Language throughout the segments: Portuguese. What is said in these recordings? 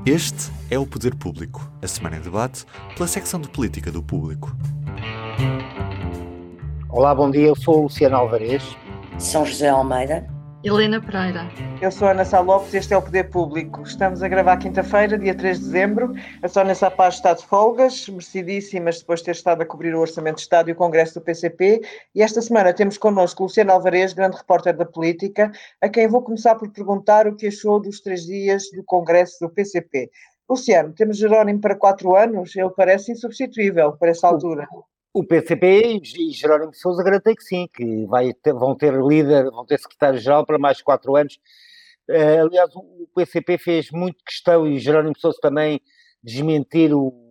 Este é o Poder Público, a semana em debate pela secção de Política do Público. Olá, bom dia, eu sou o Luciano Alvarez. São José Almeida. Helena Pereira. Eu sou a Ana Sá Lopes e este é o Poder Público. Estamos a gravar quinta-feira, dia 3 de dezembro. A Sónia Sá Paz está de folgas, merecidíssimas, depois de ter estado a cobrir o Orçamento de Estado e o Congresso do PCP. E esta semana temos connosco o Luciano Alvarez, grande repórter da política, a quem vou começar por perguntar o que achou dos 3 dias do Congresso do PCP. Luciano, temos Jerónimo para 4 anos? Ele parece insubstituível para essa altura. O PCP e Jerónimo de Sousa garantem que sim, que vão ter líder, vão ter secretário-geral para mais 4 anos. Aliás, o PCP fez muito questão, e Jerónimo de Sousa também, desmentir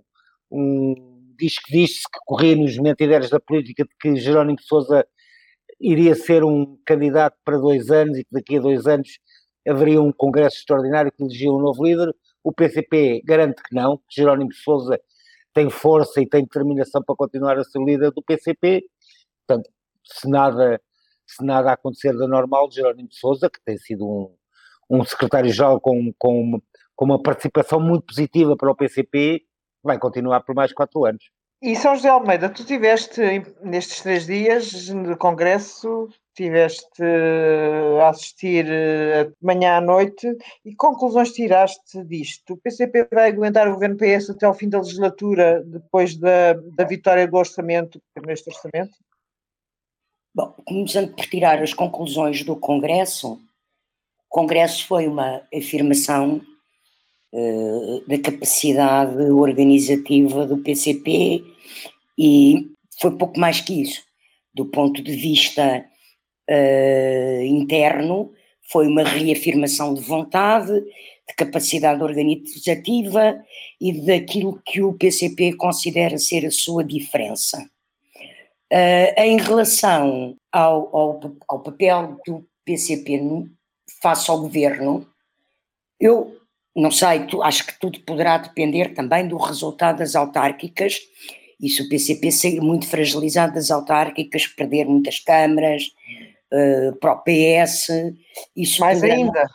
disse que corria nos mentideiros da política de que Jerónimo de Sousa iria ser um candidato para 2 anos e que daqui a 2 anos haveria um congresso extraordinário que elegia um novo líder. O PCP garante que não, que Jerónimo de Sousa tem força e tem determinação para continuar a ser líder do PCP. Portanto, se nada acontecer da normal, Jerónimo de Sousa, que tem sido um secretário-geral com uma participação muito positiva para o PCP, vai continuar por mais 4 anos. E São José Almeida, tu tiveste nestes 3 dias de Congresso, tiveste a assistir de manhã à noite, e que conclusões tiraste disto? O PCP vai aguentar o governo PS até ao fim da legislatura, depois da vitória do orçamento, neste orçamento? Bom, começando por tirar as conclusões do Congresso, o Congresso foi uma afirmação da capacidade organizativa do PCP e foi pouco mais que isso. Do ponto de vista interno, foi uma reafirmação de vontade, de capacidade organizativa e daquilo que o PCP considera ser a sua diferença. Em relação ao papel do PCP face ao governo, eu não sei, acho que tudo poderá depender também do resultado das autárquicas, e se o PCP sair muito fragilizado das autárquicas, perder muitas câmaras para o PS, isso mais ainda.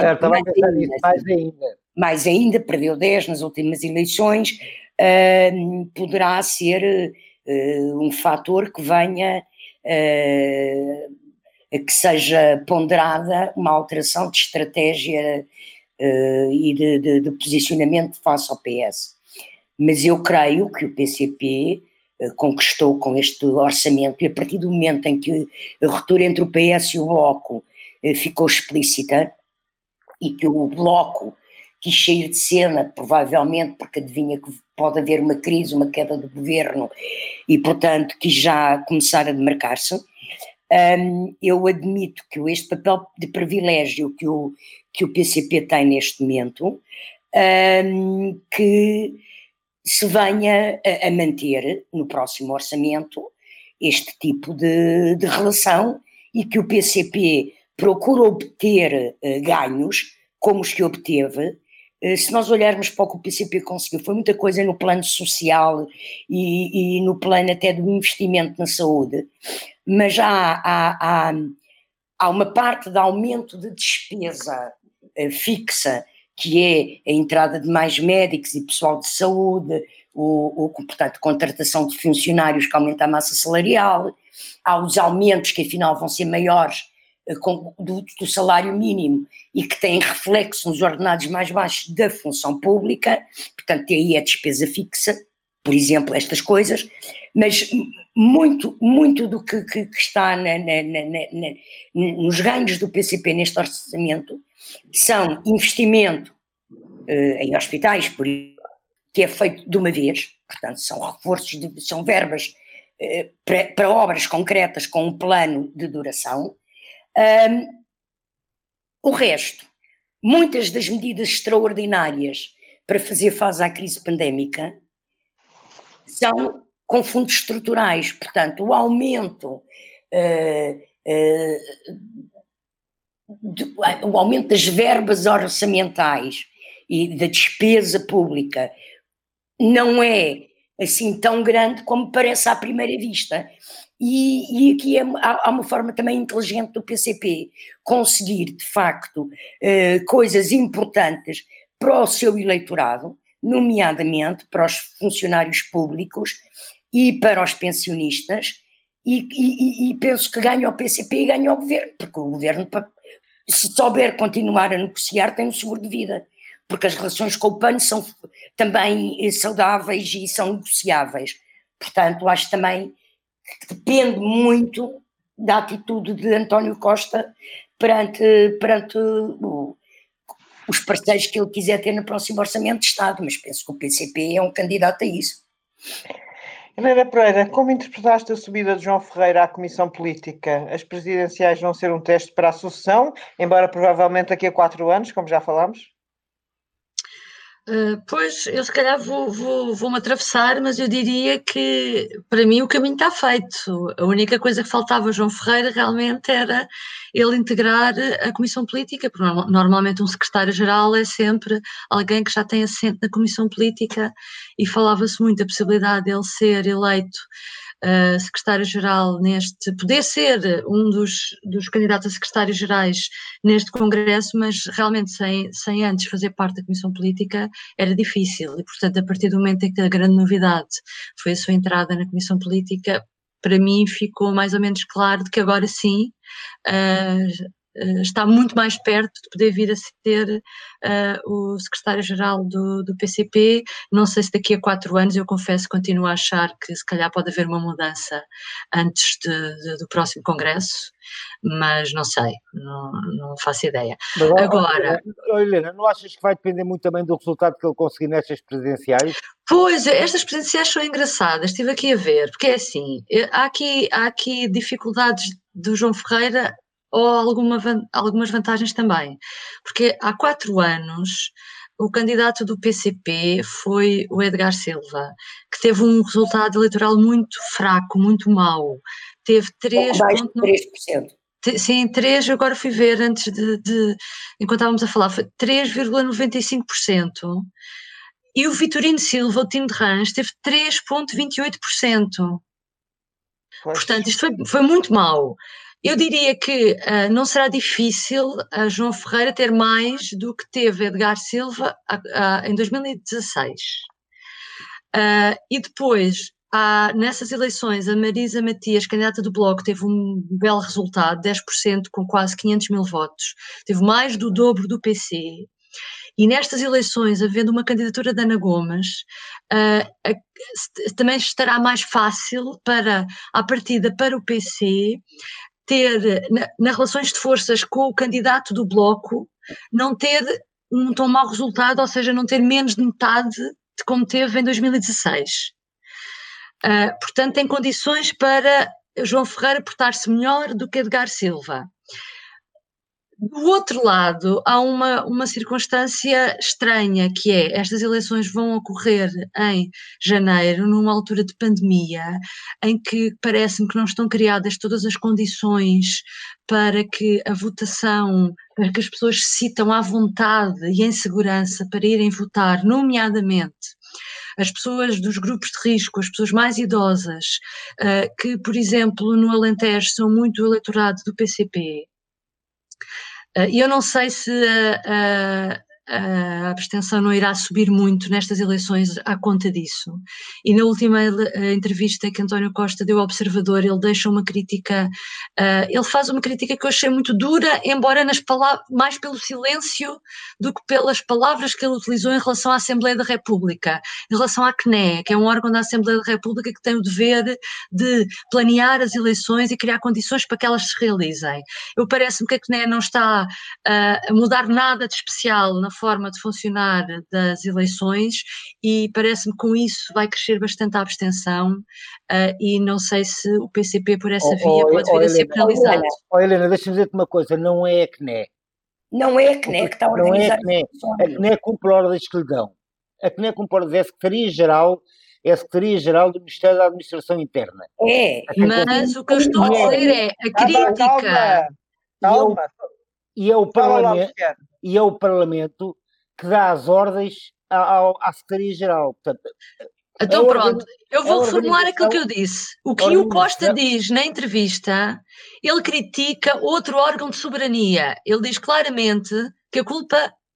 Mais ainda, perdeu 10 nas últimas eleições, poderá ser um fator que venha que seja ponderada uma alteração de estratégia e de posicionamento face ao PS. Mas eu creio que o PCP conquistou com este orçamento, e a partir do momento em que a ruptura entre o PS e o Bloco ficou explícita, e que o Bloco quis sair de cena, provavelmente porque adivinha que pode haver uma crise, uma queda do governo, e portanto quis já começar a demarcar-se. Eu admito que este papel de privilégio que o PCP tem neste momento, que se venha a manter no próximo orçamento este tipo de relação, e que o PCP procura obter ganhos como os que obteve. Se nós olharmos para o que o PCP conseguiu, foi muita coisa no plano social e no plano até do investimento na saúde, mas há uma parte de aumento de despesa fixa, que é a entrada de mais médicos e pessoal de saúde, portanto, contratação de funcionários que aumenta a massa salarial, há os aumentos que afinal vão ser maiores do salário mínimo e que têm reflexo nos ordenados mais baixos da função pública, portanto aí é despesa fixa, por exemplo, estas coisas, mas muito do que está nos ganhos do PCP neste orçamento são investimento em hospitais, que é feito de uma vez, portanto são reforços, são verbas para obras concretas com um plano de duração. O resto, muitas das medidas extraordinárias para fazer face à crise pandémica são com fundos estruturais, portanto o aumento das verbas orçamentais e da despesa pública não é assim tão grande como parece à primeira vista. E aqui há uma forma também inteligente do PCP conseguir, de facto, coisas importantes para o seu eleitorado, nomeadamente para os funcionários públicos e para os pensionistas, e penso que ganha o PCP e ganha o governo, porque o governo, se souber continuar a negociar, tem um seguro de vida, porque as relações com o PAN são também saudáveis e são negociáveis. Portanto, acho também que depende muito da atitude de António Costa perante os parceiros que ele quiser ter no próximo Orçamento de Estado, mas penso que o PCP é um candidato a isso. Helena Pereira, como interpretaste a subida de João Ferreira à Comissão Política? As presidenciais vão ser um teste para a sucessão, embora provavelmente daqui a 4 anos, como já falámos? Pois, eu se calhar vou-me atravessar, mas eu diria que para mim o caminho está feito. A única coisa que faltava a João Ferreira realmente era ele integrar a Comissão Política, porque normalmente um secretário-geral é sempre alguém que já tem assento na Comissão Política, e falava-se muito da possibilidade de ele ser eleito secretário-geral poder ser um dos candidatos a secretários-gerais neste Congresso, mas realmente sem antes fazer parte da Comissão Política era difícil, e portanto a partir do momento em que a grande novidade foi a sua entrada na Comissão Política, para mim ficou mais ou menos claro de que agora sim está muito mais perto de poder vir a ser o secretário-geral do PCP. Não sei se daqui a 4 anos, eu confesso, continuo a achar que se calhar pode haver uma mudança antes do próximo Congresso, mas não sei, não faço ideia. Mas, agora, Helena, não achas que vai depender muito também do resultado que ele conseguir nestas presidenciais? Pois, estas presidenciais são engraçadas, estive aqui a ver, porque é assim, há aqui dificuldades do João Ferreira, ou algumas vantagens também, porque há 4 anos o candidato do PCP foi o Edgar Silva, que teve um resultado eleitoral muito fraco, muito mau, teve 3%. Sim, 3, agora fui ver antes enquanto estávamos a falar, foi 3,95%, e o Vitorino Silva, o time de Rãs, teve 3,28%. Portanto, isto foi muito mau. Eu diria que não será difícil a João Ferreira ter mais do que teve Edgar Silva em 2016. E depois, nessas eleições, a Marisa Matias, candidata do Bloco, teve um belo resultado, 10%, com quase 500 mil votos. Teve mais do dobro do PC. E nestas eleições, havendo uma candidatura de Ana Gomes, também estará mais fácil à partida para o PC, ter, nas relações de forças com o candidato do Bloco, não ter um tão mau resultado, ou seja, não ter menos de metade de como teve em 2016. Portanto, tem condições para João Ferreira portar-se melhor do que Edgar Silva. Do outro lado, há uma circunstância estranha, que é, estas eleições vão ocorrer em janeiro, numa altura de pandemia, em que parece-me que não estão criadas todas as condições para que a votação, para que as pessoas se sintam à vontade e em segurança para irem votar, nomeadamente as pessoas dos grupos de risco, as pessoas mais idosas, que, por exemplo, no Alentejo são muito o eleitorado do PCP. E eu não sei se a abstenção não irá subir muito nestas eleições à conta disso. E na última entrevista que António Costa deu ao Observador, ele deixa uma crítica, ele faz uma crítica que eu achei muito dura, embora mais pelo silêncio do que pelas palavras que ele utilizou em relação à Assembleia da República, em relação à CNE, que é um órgão da Assembleia da República que tem o dever de planear as eleições e criar condições para que elas se realizem. Parece-me que a CNE não está a mudar nada de especial na forma de funcionar das eleições, e parece-me que com isso vai crescer bastante a abstenção, e não sei se o PCP por essa via pode vir a ser penalizado. Helena, deixa-me dizer-te uma coisa, não é a CNE. Não é a CNE que está organizada. A CNE cumpre ordens que lhe dão. A CNE cumpre ordens, é a Secretaria-Geral do Ministério da Administração Interna. Mas o que eu estou a dizer é a crítica. Calma. E é o Parlamento que dá as ordens à Secretaria-Geral. Portanto, então pronto, eu vou reformular aquilo que eu disse. O que o Costa diz na entrevista, ele critica outro órgão de soberania. Ele diz claramente que a culpa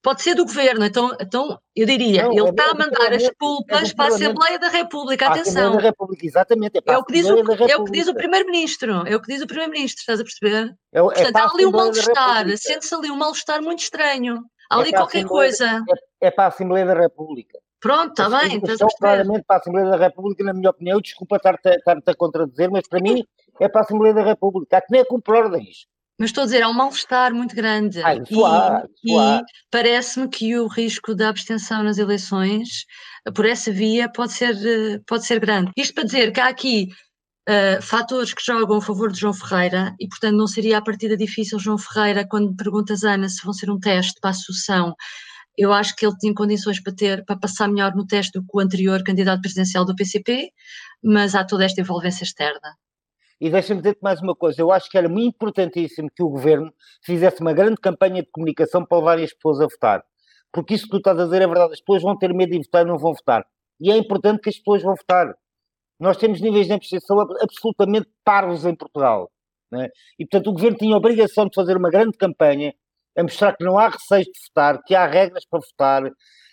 Pode ser do governo, então eu diria, Não, ele é está a do mandar as Parlamento, culpas do para a Parlamento. Assembleia da República, Para a Assembleia atenção. da República, exatamente, é para É a o que diz Assembleia da é o que diz o República. Primeiro-Ministro, é o que diz o Primeiro-Ministro, estás a perceber? É Portanto, para a há ali um Assembleia da mal-estar, República. sente-se ali um mal-estar muito estranho. Há É ali para a qualquer Assembleia, coisa. é para a Assembleia da República. Pronto, está As bem, coisas estás a estão perceber? claramente para a Assembleia da República, na minha opinião, desculpa estar-te a contradizer, mas para mim é para a Assembleia da República. Há que nem a cumprir ordens. Mas estou a dizer, há um mal-estar muito grande Isso há. e parece-me que o risco da abstenção nas eleições, por essa via, pode ser grande. Isto para dizer que há aqui fatores que jogam a favor de João Ferreira e, portanto, não seria a partida difícil João Ferreira, quando perguntas, Ana, se vão ser um teste para a sucessão. Eu acho que ele tinha condições para passar melhor no teste do que o anterior candidato presidencial do PCP, mas há toda esta envolvência externa. E deixa-me dizer-te mais uma coisa, eu acho que era muito importantíssimo que o Governo fizesse uma grande campanha de comunicação para levar as pessoas a votar. Porque isso que tu estás a dizer é verdade, as pessoas vão ter medo de votar e não vão votar. E é importante que as pessoas vão votar. Nós temos níveis de abstenção absolutamente parvos em Portugal. Né? E, portanto, o Governo tinha a obrigação de fazer uma grande campanha a mostrar que não há receios de votar, que há regras para votar.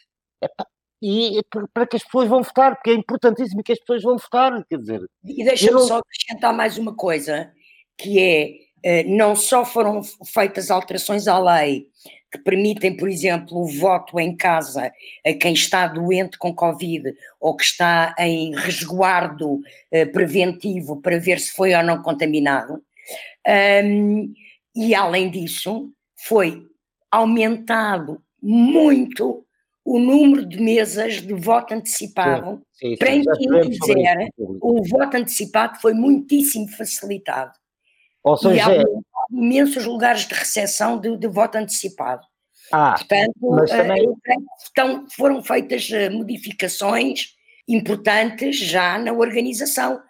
E para que as pessoas vão votar, porque é importantíssimo que as pessoas vão votar, quer dizer... E deixa-me só acrescentar mais uma coisa, que não só foram feitas alterações à lei que permitem, por exemplo, o voto em casa a quem está doente com Covid ou que está em resguardo preventivo para ver se foi ou não contaminado, e além disso foi aumentado muito o número de mesas de voto antecipado. Sim. Para quem quiser, o voto antecipado foi muitíssimo facilitado. Ou seja, e há imensos lugares de recepção de voto antecipado. Portanto, foram feitas modificações importantes já na organização.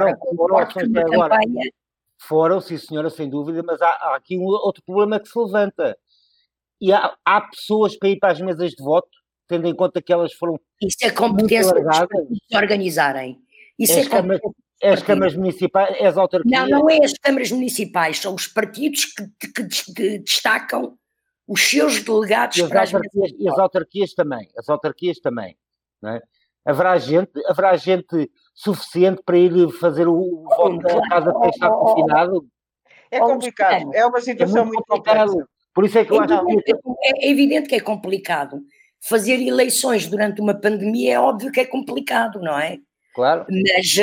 Foram, sim senhora, sem dúvida, mas há aqui outro problema que se levanta. E há pessoas para ir para as mesas de voto, tendo em conta que elas foram... Isso é competência dos partidos de organizarem. Isso é competência. As câmaras municipais, as autarquias... Não é as câmaras municipais, são os partidos que destacam os seus delegados para as mesas de voto. E as autarquias também. Não é? Haverá gente suficiente para ir fazer o voto da casa para estar confinado? É complicado, é uma situação muito complexa. Por isso é que eu acho que... É evidente que é complicado. Fazer eleições durante uma pandemia é óbvio que é complicado, não é? Claro. Mas,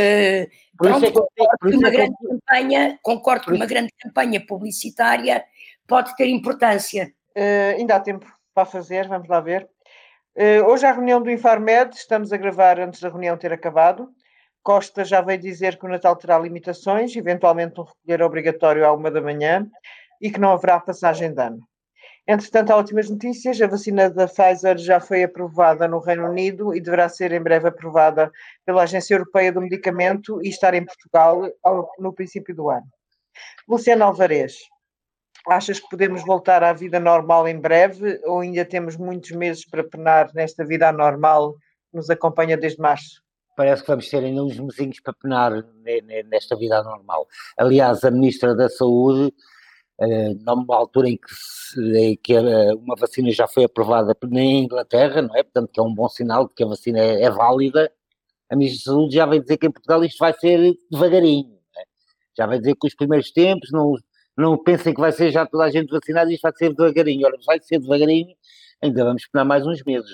concordo que uma grande campanha publicitária pode ter importância. Ainda há tempo para fazer, vamos lá ver. Hoje a reunião do Infarmed, estamos a gravar antes da reunião ter acabado. Costa já veio dizer que o Natal terá limitações, eventualmente um recolher obrigatório à 1 da manhã e que não haverá passagem de ano. Entretanto, há ótimas notícias. A vacina da Pfizer já foi aprovada no Reino Unido e deverá ser em breve aprovada pela Agência Europeia do Medicamento e estar em Portugal no princípio do ano. Luciano Alvarez, achas que podemos voltar à vida normal em breve ou ainda temos muitos meses para penar nesta vida anormal que nos acompanha desde março? Parece que vamos ter ainda uns mesinhos para penar nesta vida anormal. Aliás, a Ministra da Saúde, numa altura em que uma vacina já foi aprovada na Inglaterra, não é? Portanto, que é um bom sinal de que a vacina é válida, a Ministra da Saúde já vai dizer que em Portugal isto vai ser devagarinho. Não é? Já vai dizer que os primeiros tempos, não pensem que vai ser já toda a gente vacinada, isto vai ser devagarinho. Ora, vai ser devagarinho, ainda vamos penar mais uns meses.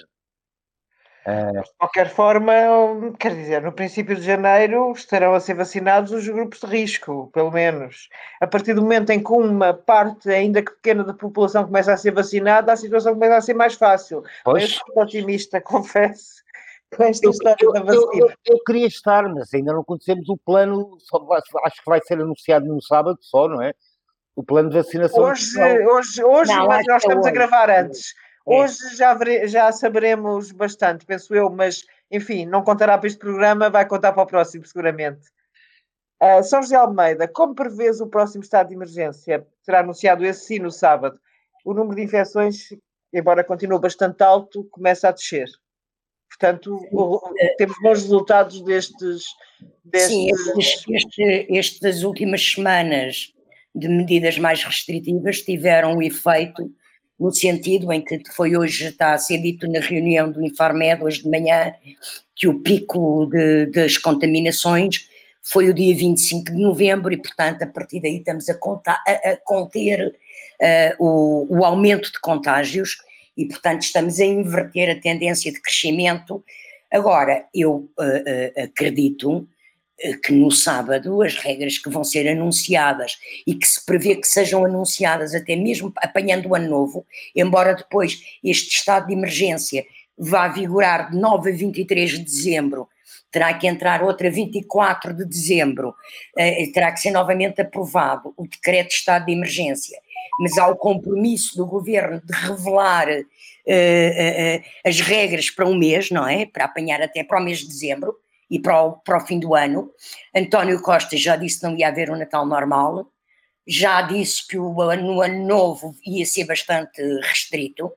De qualquer forma, quer dizer, no princípio de janeiro estarão a ser vacinados os grupos de risco, pelo menos. A partir do momento em que uma parte, ainda que pequena, da população começa a ser vacinada, a situação começa a ser mais fácil. Eu sou otimista, confesso, com esta história da vacina. Eu queria estar, mas ainda não conhecemos o plano, acho que vai ser anunciado no sábado só, não é? O plano de vacinação. Hoje mas nós estamos a gravar antes. Hoje já saberemos bastante, penso eu, mas, enfim, não contará para este programa, vai contar para o próximo, seguramente. São José Almeida, como prevês o próximo estado de emergência? Será anunciado esse sim no sábado. O número de infecções, embora continue bastante alto, começa a descer. Portanto, temos bons resultados destes... Sim, estas últimas semanas de medidas mais restritivas tiveram o efeito no sentido em que hoje está a ser dito na reunião do Infarmed, hoje de manhã, que o pico das contaminações foi o dia 25 de novembro e, portanto, a partir daí estamos a conter o aumento de contágios e, portanto, estamos a inverter a tendência de crescimento. Agora, eu acredito que no sábado as regras que vão ser anunciadas e que se prevê que sejam anunciadas até mesmo apanhando o ano novo, embora depois este estado de emergência vá vigorar de 9 a 23 de dezembro, terá que entrar outra 24 de dezembro, terá que ser novamente aprovado o decreto de estado de emergência, mas há o compromisso do governo de revelar as regras para um mês, não é? Para apanhar até para o mês de dezembro e para o fim do ano. António Costa já disse que não ia haver um Natal normal, já disse que no ano novo ia ser bastante restrito,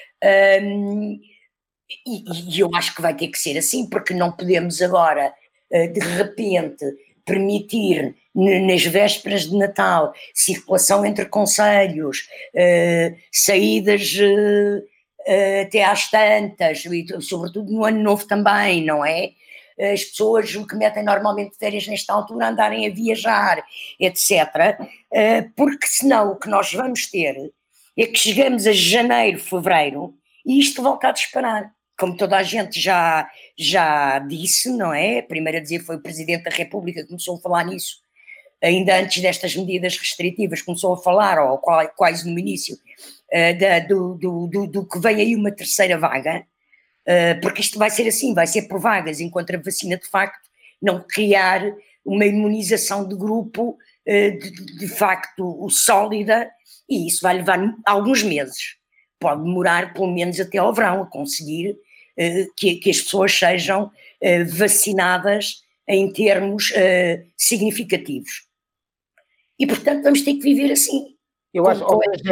e eu acho que vai ter que ser assim, porque não podemos agora, de repente, permitir nas vésperas de Natal circulação entre concelhos, saídas até às tantas, e sobretudo no ano novo também, não é? As pessoas que metem normalmente férias nesta altura andarem a viajar, etc. Porque senão o que nós vamos ter é que chegamos a janeiro, fevereiro e isto volta a disparar. Como toda a gente já disse, não é? Primeiro a dizer foi o Presidente da República que começou a falar nisso, ainda antes destas medidas restritivas, começou a falar, ou quase no início, do que vem aí uma terceira vaga, porque isto vai ser assim, vai ser por vagas, enquanto a vacina de facto não criar uma imunização de grupo de facto sólida, e isso vai levar alguns meses, pode demorar pelo menos até ao verão a conseguir que as pessoas sejam vacinadas em termos significativos. E portanto vamos ter que viver assim. Eu acho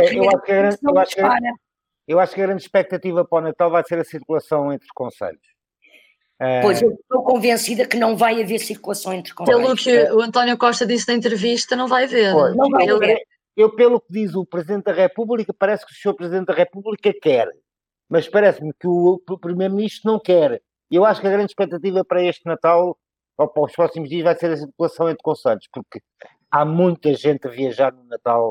que a grande expectativa para o Natal vai ser a circulação entre concelhos. Pois eu estou convencida que não vai haver circulação entre concelhos. Pelo que o António Costa disse na entrevista, não vai haver. Pois, não vai haver. Pelo que diz o Presidente da República, parece que o Sr. Presidente da República quer, mas parece-me que o Primeiro-Ministro não quer. Eu acho que a grande expectativa para este Natal, ou para os próximos dias, vai ser a circulação entre concelhos, porque há muita gente a viajar no Natal.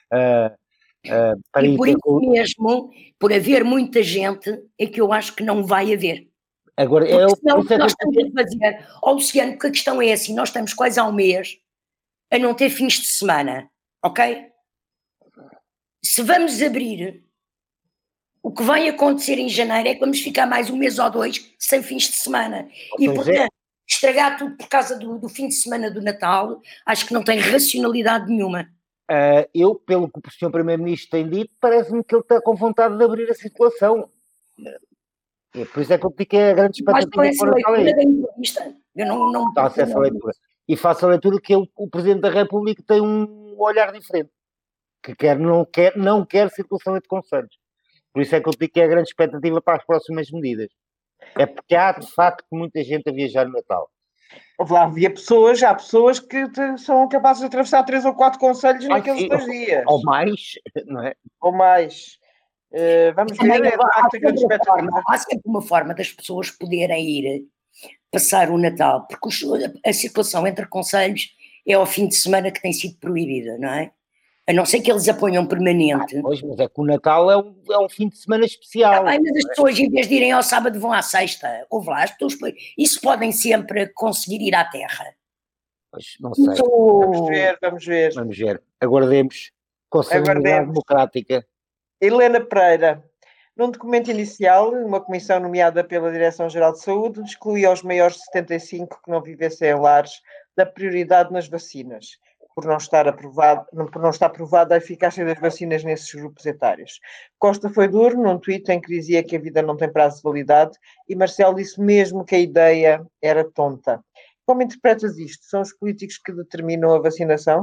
E por isso mesmo, por haver muita gente, é que eu acho que não vai haver. Agora, senão o que nós estamos a fazer, Luciano, porque a questão é assim, nós estamos quase há um mês a não ter fins de semana, ok? Se vamos abrir, o que vai acontecer em janeiro é que vamos ficar mais um mês ou dois sem fins de semana. E, portanto, estragar tudo por causa do fim de semana do Natal, acho que não tem racionalidade nenhuma. Eu, pelo que o Sr. Primeiro-Ministro tem dito, parece-me que ele está com vontade de abrir a circulação. Por isso é que eu digo que é a grande expectativa para o Natal. Eu não faço essa leitura. E faço a leitura que o Presidente da República tem um olhar diferente, que não quer circulação entre concelhos. Por isso é que eu digo que é a grande expectativa para as próximas medidas. É porque há, de facto, muita gente a viajar no Natal. Há pessoas que são capazes de atravessar 3 ou 4 concelhos naqueles 2 dias. Ou mais, não é? Ou mais. Vamos ver, há sempre uma forma das pessoas poderem ir passar o Natal, porque a circulação entre concelhos é ao fim de semana que tem sido proibida, não é? A não ser que eles a ponham permanente. Pois, mas é que o Natal é um fim de semana especial. Mas as pessoas, em vez de irem ao sábado, vão à sexta. Ouve lá, as pessoas, isso podem sempre conseguir ir à terra. Pois, não sei. Vamos ver. Aguardemos. Conselho Democrática. Helena Pereira. Num documento inicial, uma comissão nomeada pela Direção-Geral de Saúde exclui aos maiores de 75 que não vivessem em lares da prioridade nas vacinas, por não estar provada a eficácia das vacinas nesses grupos etários. Costa foi duro num tweet em que dizia que a vida não tem prazo de validade e Marcelo disse mesmo que a ideia era tonta. Como interpretas isto? São os políticos que determinam a vacinação?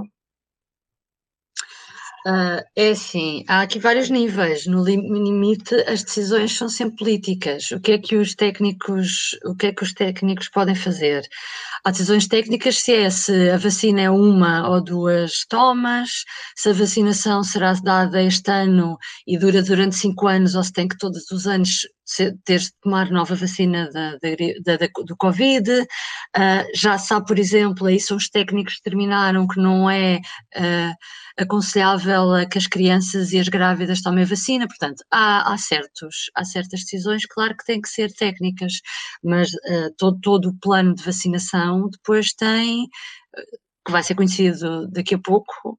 É assim, há aqui vários níveis. No limite, as decisões são sempre políticas. O que é que os técnicos podem fazer? Há decisões técnicas se a vacina é 1 ou 2 tomas, se a vacinação será dada este ano e dura durante 5 anos, ou se tem que todos os anos ter de tomar nova vacina do Covid. Já sabe, por exemplo, aí são os técnicos que determinaram que não é aconselhável que as crianças e as grávidas tomem vacina. Portanto, há certas decisões, claro que têm que ser técnicas, mas todo o plano de vacinação depois tem, que vai ser conhecido daqui a pouco,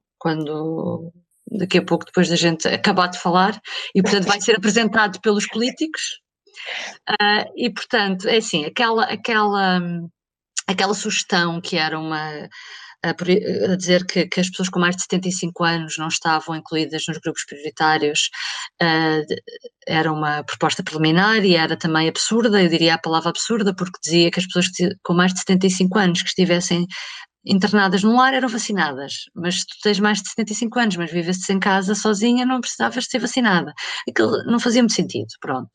depois da gente acabar de falar, e portanto vai ser apresentado pelos políticos, e portanto, é assim, aquela sugestão que era a dizer que as pessoas com mais de 75 anos não estavam incluídas nos grupos prioritários, era uma proposta preliminar e era também absurda, eu diria a palavra absurda, porque dizia que as pessoas com mais de 75 anos que estivessem internadas num lar eram vacinadas, mas se tu tens mais de 75 anos, mas vives em casa sozinha, não precisavas de ser vacinada. Aquilo não fazia muito sentido, pronto.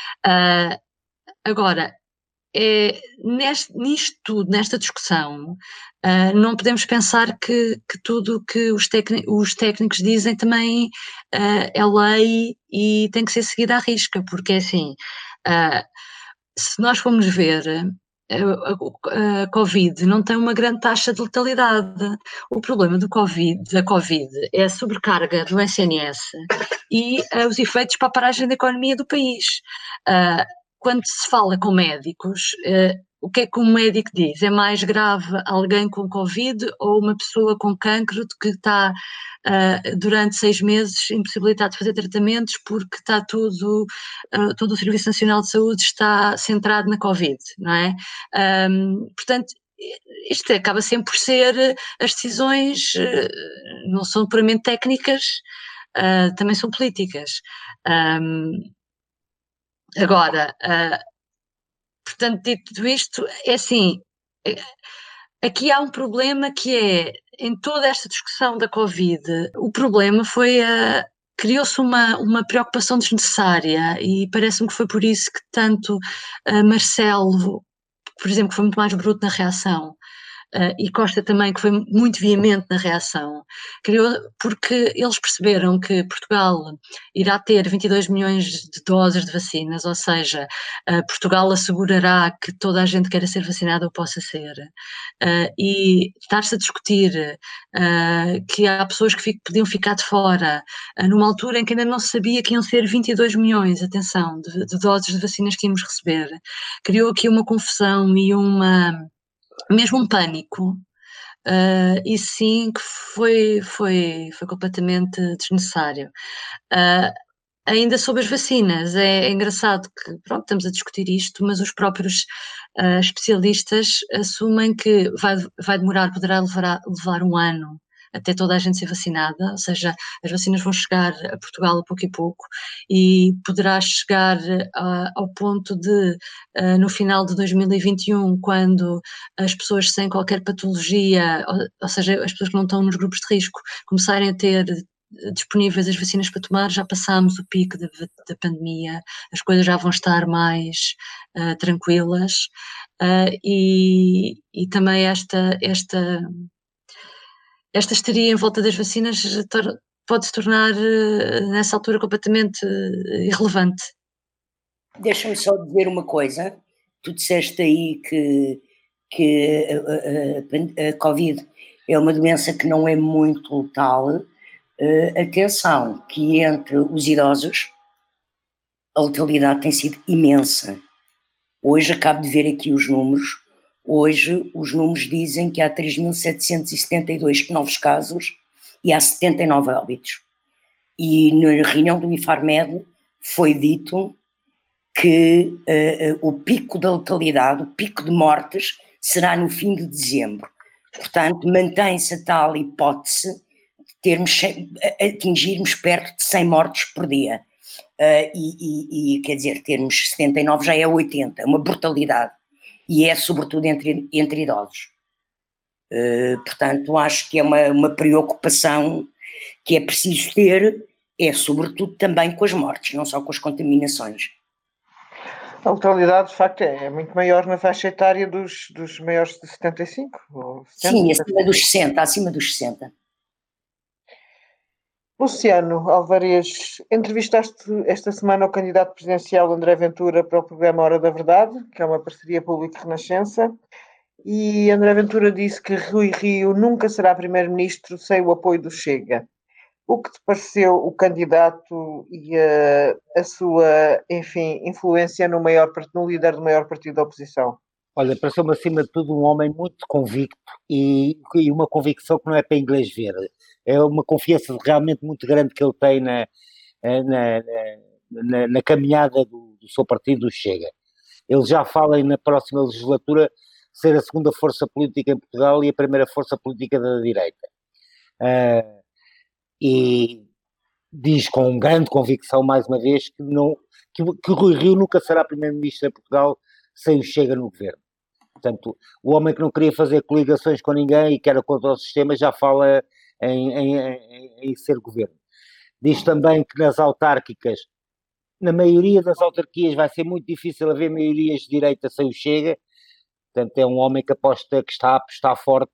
Agora, nisto tudo, nesta discussão, não podemos pensar que tudo o que os técnicos dizem também é lei e tem que ser seguida à risca, porque é assim, se nós formos ver, a Covid não tem uma grande taxa de letalidade. O problema da Covid é a sobrecarga do SNS e os efeitos para a paragem da economia do país. Quando se fala com médicos, o que é que um médico diz? É mais grave alguém com Covid ou uma pessoa com cancro que está durante 6 meses impossibilitado de fazer tratamentos porque está todo o Serviço Nacional de Saúde está centrado na Covid, não é? Portanto, isto acaba sempre por ser, as decisões não são puramente técnicas, também são políticas. Agora, portanto, dito isto, é assim, aqui há um problema que é, em toda esta discussão da Covid, o problema foi criou-se uma preocupação desnecessária e parece-me que foi por isso que tanto Marcelo, por exemplo, que foi muito mais bruto na reação, e Costa também, que foi muito veemente na reação, porque eles perceberam que Portugal irá ter 22 milhões de doses de vacinas, ou seja, Portugal assegurará que toda a gente queira ser vacinada ou possa ser, e estar-se a discutir que há pessoas que podiam ficar de fora, numa altura em que ainda não se sabia que iam ser 22 milhões, atenção, de doses de vacinas que íamos receber, criou aqui uma confusão e mesmo um pânico, e sim que foi completamente desnecessário. Ainda sobre as vacinas, é engraçado que, pronto, estamos a discutir isto, mas os próprios especialistas assumem que poderá levar 1 ano até toda a gente ser vacinada, ou seja, as vacinas vão chegar a Portugal a pouco e pouco e poderá chegar ao ponto de, no final de 2021, quando as pessoas sem qualquer patologia, ou seja, as pessoas que não estão nos grupos de risco, começarem a ter disponíveis as vacinas para tomar, já passámos o pico da pandemia, as coisas já vão estar mais tranquilas, e também esta histeria em volta das vacinas pode se tornar, nessa altura, completamente irrelevante. Deixa-me só dizer uma coisa. Tu disseste aí que a Covid é uma doença que não é muito letal. Atenção, que entre os idosos a letalidade tem sido imensa. Hoje acabo de ver aqui os números. Hoje os números dizem que há 3.772 novos casos e há 79 óbitos. E na reunião do Infarmed foi dito que o pico da letalidade, o pico de mortes, será no fim de dezembro. Portanto, mantém-se a tal hipótese de atingirmos perto de 100 mortes por dia. E quer dizer, termos 79 já é 80, é uma brutalidade. E é sobretudo entre idosos. Portanto, acho que é uma preocupação que é preciso ter, é sobretudo também com as mortes, não só com as contaminações. A letalidade, de facto, é muito maior na faixa etária dos maiores de 75? Ou 70, Sim, acima dos 60. Luciano Alvarez, entrevistaste esta semana o candidato presidencial André Ventura para o programa Hora da Verdade, que é uma parceria público-renascença, e André Ventura disse que Rui Rio nunca será primeiro-ministro sem o apoio do Chega. O que te pareceu o candidato e a sua, enfim, influência no líder do maior partido da oposição? Olha, pareceu-me acima de tudo um homem muito convicto e uma convicção que não é para inglês ver. É uma confiança realmente muito grande que ele tem na caminhada do seu partido, do Chega. Ele já fala na próxima legislatura ser a segunda força política em Portugal e a primeira força política da direita. E diz com grande convicção, mais uma vez, que Rui Rio nunca será primeiro-ministro em Portugal sem o Chega no governo. Portanto, o homem que não queria fazer coligações com ninguém e que era contra o sistema já fala em ser governo. Diz também que nas autárquicas, na maioria das autarquias vai ser muito difícil haver maiorias de direita sem o Chega. Portanto, é um homem que está a apostar forte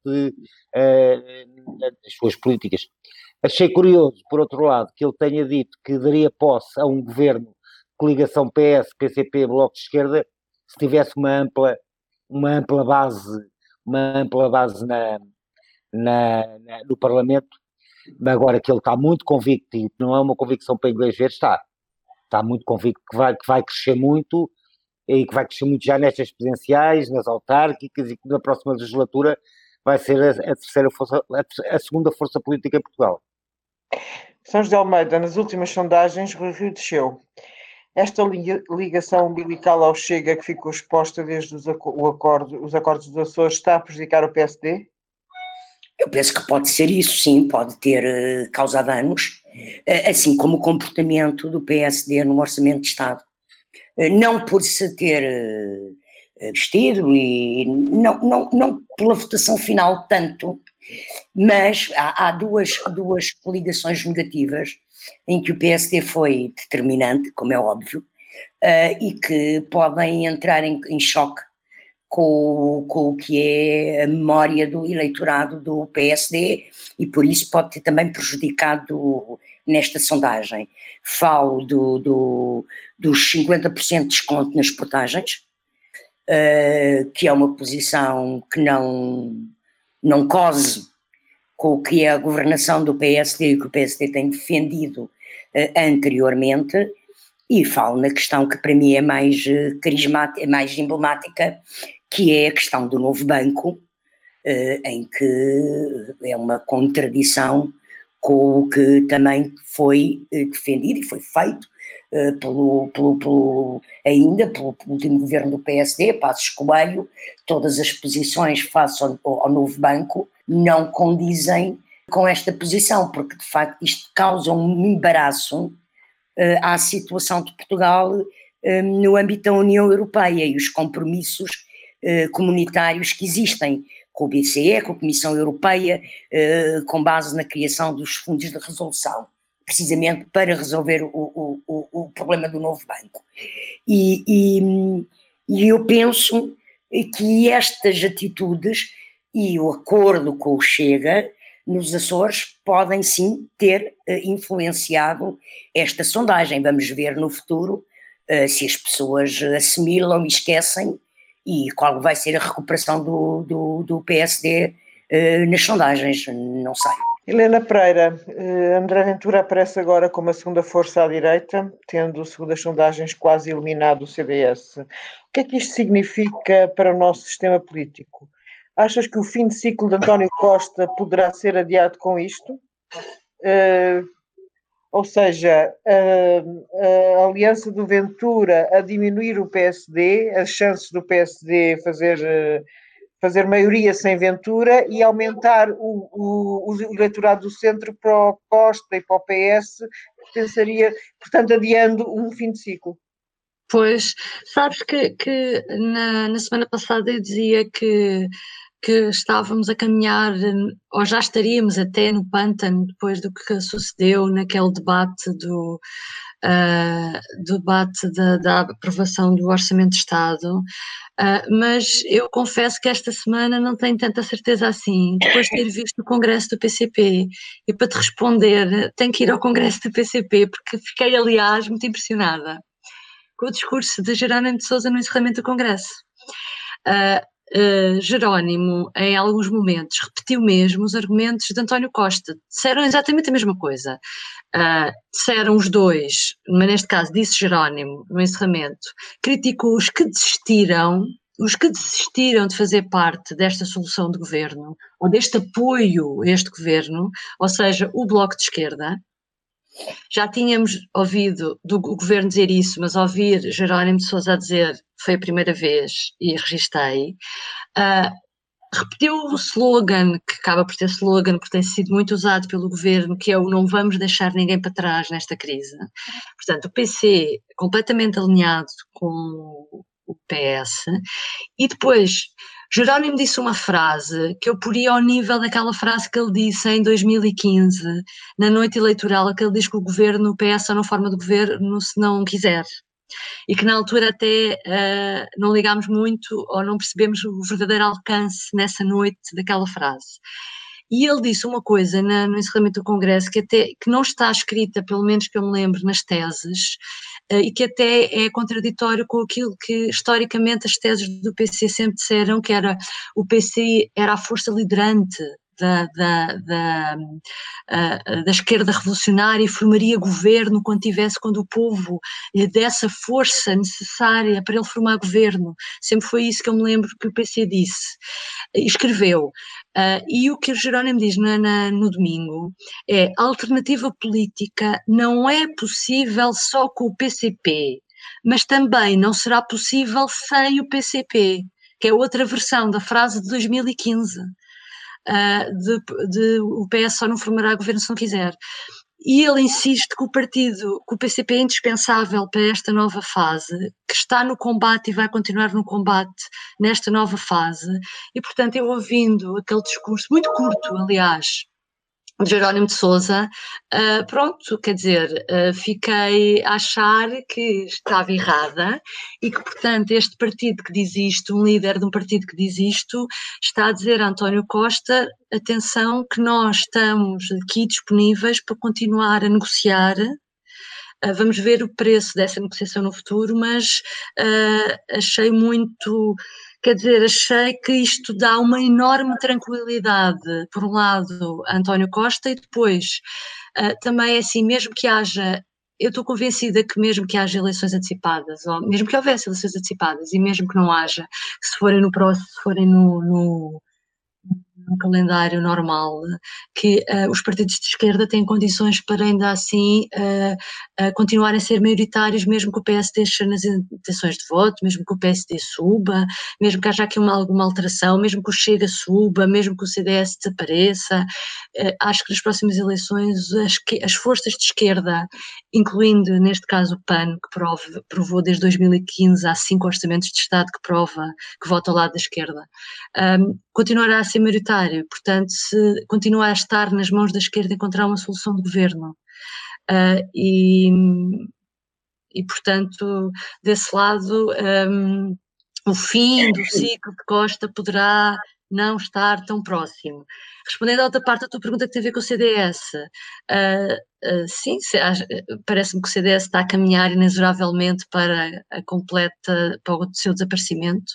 nas suas políticas. Achei curioso, por outro lado, que ele tenha dito que daria posse a um governo de coligação PS, PCP, Bloco de Esquerda, se tivesse uma ampla base no Parlamento. Agora que ele está muito convicto, e não é uma convicção para inglês ver, está muito convicto que vai crescer muito, e que vai crescer muito já nestas presidenciais, nas autárquicas, e que na próxima legislatura vai ser a segunda força política em Portugal. São José Almeida, nas últimas sondagens, Rui Rio desceu. Esta ligação umbilical ao Chega que ficou exposta desde os acordos dos Açores está a prejudicar o PSD? Eu penso que pode ser isso, sim, pode ter causado danos, assim como o comportamento do PSD no Orçamento de Estado. Não por se ter vestido e não pela votação final tanto, mas há duas coligações negativas em que o PSD foi determinante, como é óbvio, e que podem entrar em choque com o que é a memória do eleitorado do PSD e por isso pode ter também prejudicado nesta sondagem. Falo dos 50% de desconto nas portagens, que é uma posição que não cose com o que é a governação do PSD e que o PSD tem defendido anteriormente, e falo na questão que para mim é mais carismática, é mais emblemática, que é a questão do novo banco, em que é uma contradição com o que também foi defendido e foi feito pelo último governo do PSD, Passos Coelho. Todas as posições face ao novo banco não condizem com esta posição, porque de facto isto causa um embaraço à situação de Portugal no âmbito da União Europeia e os compromissos comunitários que existem com o BCE, com a Comissão Europeia, com base na criação dos fundos de resolução, precisamente para resolver o problema do novo banco. E eu penso que estas atitudes e o acordo com o Chega nos Açores podem sim ter influenciado esta sondagem. Vamos ver no futuro se as pessoas assimilam e esquecem e qual vai ser a recuperação do PSD nas sondagens, não sei. Helena Pereira, André Ventura aparece agora como a segunda força à direita, tendo, segundo as sondagens, quase eliminado o CDS. O que é que isto significa para o nosso sistema político? Achas que o fim de ciclo de António Costa poderá ser adiado com isto? Ou seja, a aliança do Ventura a diminuir o PSD, as chances do PSD fazer maioria sem Ventura e aumentar o eleitorado do centro para o Costa e para o PS, pensaria, portanto, adiando um fim de ciclo. Pois, sabes que na semana passada eu dizia que estávamos a caminhar, ou já estaríamos até no pântano depois do que sucedeu naquele debate do debate da aprovação do Orçamento de Estado, mas eu confesso que esta semana não tenho tanta certeza assim, depois de ter visto o Congresso do PCP, e para te responder, tenho que ir ao Congresso do PCP, porque fiquei, aliás, muito impressionada com o discurso de Jerónimo de Sousa no encerramento do Congresso. Jerónimo, em alguns momentos, repetiu mesmo os argumentos de António Costa, disseram exatamente a mesma coisa. Disseram os dois, mas neste caso disse Jerónimo no encerramento, criticou os que desistiram de fazer parte desta solução de governo, ou deste apoio a este governo, ou seja, o Bloco de Esquerda. Já tínhamos ouvido do governo dizer isso, mas ouvir Jerónimo de Sousa dizer foi a primeira vez e registrei. Repetiu o slogan, que acaba por ter slogan, porque tem sido muito usado pelo governo, que é o não vamos deixar ninguém para trás nesta crise. Portanto, o PC completamente alinhado com o PS. E depois, Jerónimo disse uma frase que eu poria ao nível daquela frase que ele disse em 2015, na noite eleitoral, que ele diz que o governo, o PS só não forma de governo se não quiser. E que na altura até não ligámos muito ou não percebemos o verdadeiro alcance nessa noite daquela frase. E ele disse uma coisa no encerramento do Congresso que não está escrita, pelo menos que eu me lembro, nas teses, e que até é contraditório com aquilo que historicamente as teses do PC sempre disseram, que era o PC era a força liderante da esquerda revolucionária e formaria governo quando o povo lhe desse a força necessária para ele formar governo. Sempre foi isso que eu me lembro que o PC disse, escreveu. E o que o Jerónimo diz no domingo é: a alternativa política não é possível só com o PCP, mas também não será possível sem o PCP, que é outra versão da frase de 2015. O PS só não formará governo se não quiser. E ele insiste que o PCP é indispensável para esta nova fase, que está no combate e vai continuar no combate nesta nova fase. E, portanto, eu ouvindo aquele discurso, muito curto, aliás, de Jerónimo de Sousa, pronto, quer dizer, fiquei a achar que estava errada e que, portanto, este partido que diz isto, um líder de um partido que diz isto, está a dizer a António Costa: atenção, que nós estamos aqui disponíveis para continuar a negociar. Vamos ver o preço dessa negociação no futuro, mas achei muito... Quer dizer, achei que isto dá uma enorme tranquilidade, por um lado, a António Costa, e depois também, assim, mesmo que haja... Eu estou convencida que mesmo que haja eleições antecipadas, ou mesmo que houvesse eleições antecipadas, e mesmo que não haja, se forem no próximo, se forem no calendário normal, que os partidos de esquerda têm condições para ainda assim continuarem a ser maioritários, mesmo que o PSD esteja nas intenções de voto, mesmo que o PSD suba, mesmo que haja aqui alguma alteração, mesmo que o Chega suba, mesmo que o CDS desapareça. Acho que nas próximas eleições as forças de esquerda, incluindo neste caso o PAN, que provou desde 2015, há 5 orçamentos de Estado que prova que vota ao lado da esquerda, continuará a ser maioritário. Portanto, se continuar a estar nas mãos da esquerda encontrar uma solução de governo, e portanto, desse lado, o fim do ciclo de Costa poderá não estar tão próximo. Respondendo à outra parte da tua pergunta que tem a ver com o CDS, sim, parece-me que o CDS está a caminhar inexoravelmente para o seu desaparecimento.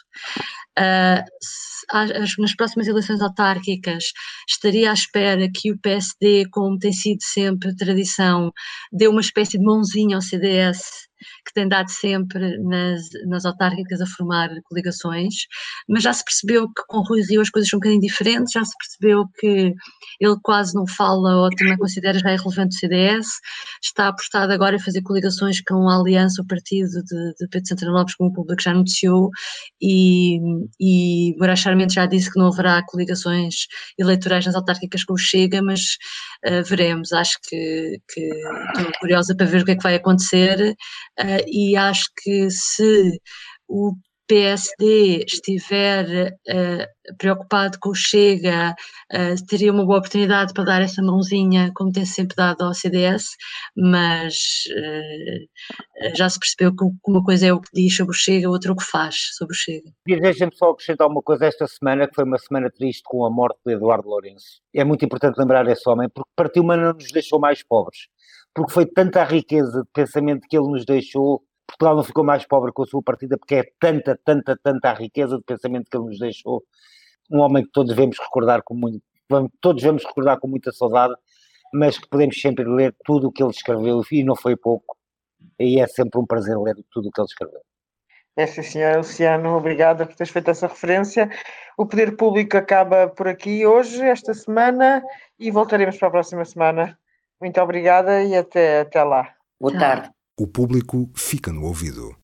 Nas próximas eleições autárquicas estaria à espera que o PSD, como tem sido sempre tradição, dê uma espécie de mãozinha ao CDS, que tem dado sempre nas autárquicas a formar coligações, mas já se percebeu que com Rui Rio as coisas são um bocadinho diferentes, já se percebeu que ele quase não fala ou também considera já irrelevante o CDS, está apostado agora em fazer coligações com a Aliança, o partido de Pedro Santana Lopes, como o público já noticiou, e Moraes Charmente já disse que não haverá coligações eleitorais nas autárquicas com o Chega, mas veremos. Acho que estou curiosa para ver o que é que vai acontecer, e acho que se o PSD estiver preocupado com o Chega, teria uma boa oportunidade para dar essa mãozinha, como tem sempre dado ao CDS, mas já se percebeu que uma coisa é o que diz sobre o Chega, outra o que faz sobre o Chega. E deixem-me só acrescentar uma coisa esta semana, que foi uma semana triste com a morte de Eduardo Lourenço. É muito importante lembrar esse homem, porque partiu, mas não nos deixou mais pobres. Porque foi tanta a riqueza de pensamento que ele nos deixou, Portugal não ficou mais pobre com a sua partida, porque é tanta a riqueza de pensamento que ele nos deixou. Um homem que todos vamos recordar com muita saudade, mas que podemos sempre ler tudo o que ele escreveu, e não foi pouco, e é sempre um prazer ler tudo o que ele escreveu. É, sim, senhora Luciano, obrigada por teres feito essa referência. O Poder Público acaba por aqui hoje, esta semana, e voltaremos para a próxima semana. Muito obrigada e até lá. Boa tarde. O público fica no ouvido.